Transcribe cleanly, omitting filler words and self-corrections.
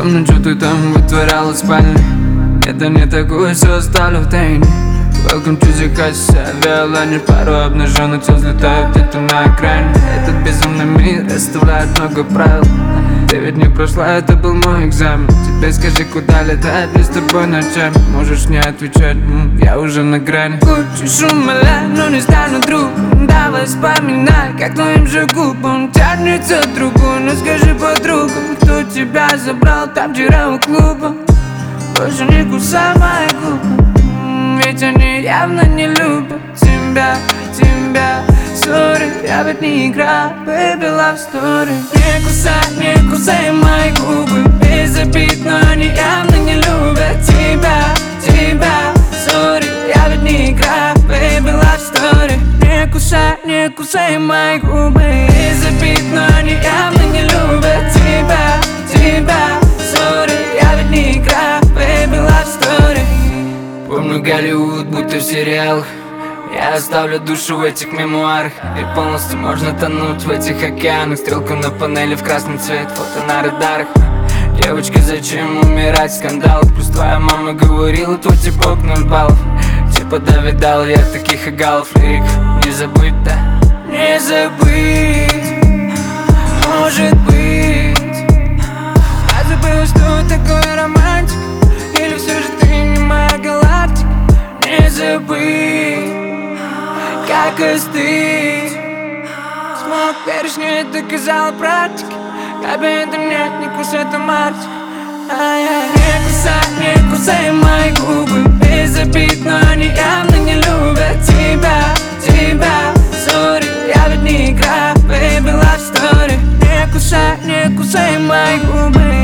Помню, что ты там вытворяла в спальне. Это не такое, все оставлю в тайне. Welcome to the house, авиалайнер. Пару обнаженных тел взлетают где-то на экране. Этот безумный мир оставляет много правил. Ты ведь не прошла, это был мой экзамен. Теперь скажи, куда летать мне с тобой ночами. Можешь не отвечать, я уже на грани. Кучу шума, но не стану другом. Давай вспоминай, как твоим же губам тянется другую. Но скажи подругам, кто тебя забрал там вчера у клуба. Больше не кусай мои губы, ведь они явно не любят тебя. Сори, я ведь не играю, baby love story. Не кусай мои губы, без обид, но они явно не любят тебя. Сори, я ведь не играю, baby love story. Не кусай мои губы, без обид, но они явно не любят тебя. Сори, я ведь не играю, baby love story. Помню Голливуд, будто в сериалах. Я оставлю душу в этих мемуарах. И полностью можно тонуть в этих океанах. Стрелку на панели в красный цвет, фото на радарах. Девочка, зачем умирать в скандалах? Плюс твоя мама говорила, твой типок 0 баллов. Типа да, видал я таких игалов. Лирик, не забыть, да? Не забыть, может быть. Я забыла, что такое романтика. Или все же ты не моя галактика? Не забыть, как остыть. Смог веришь, не доказала практика. Капи интернет, не кусай это мартик. Не кусай мои губы, без обид, но они явно не любят тебя. Сори, я ведь не играю, baby love story. Не кусай мои губы.